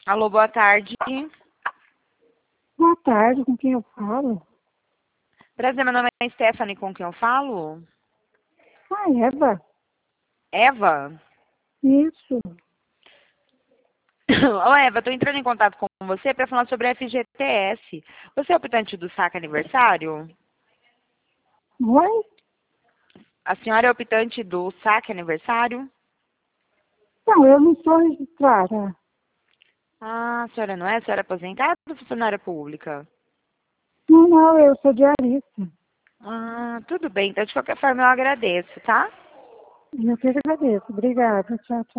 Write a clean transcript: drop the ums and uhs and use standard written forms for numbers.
Alô, boa tarde. Boa tarde, com quem eu falo? Prazer, meu nome é Stephanie, com quem eu falo? Ah, Eva. Eva? Isso. Ô, Eva, estou entrando em contato com você para falar sobre a FGTS. Você é optante do saque aniversário? Oi? A senhora é optante do saque aniversário? Não, eu não sou registrada. Ah, a senhora não é? A senhora é aposentada ou funcionária pública? Não, eu sou diarista. Ah, tudo bem. Então, de qualquer forma, eu agradeço, tá? Eu que agradeço. Obrigada. Tchau, tchau.